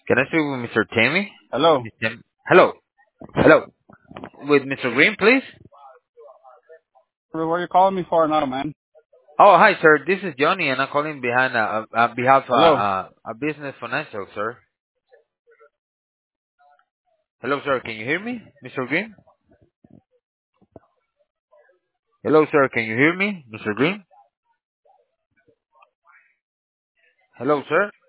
Can I speak with Mr. Tammy? Hello. Miss Hello. Hello. With Mr. Green, please? What are you calling me for now, man? Oh, hi, sir. This is Johnny, and I'm calling on behalf of Hello. a business financial, sir. Hello, sir. Can you hear me, Mr. Green? Hello, sir. Can you hear me, Mr. Green? Hello, sir.